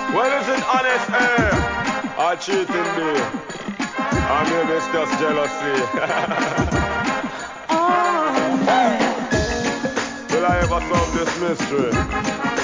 Well, is it honest air? Or cheating me? Or maybe it's just jealousy? Will I ever solve this mystery?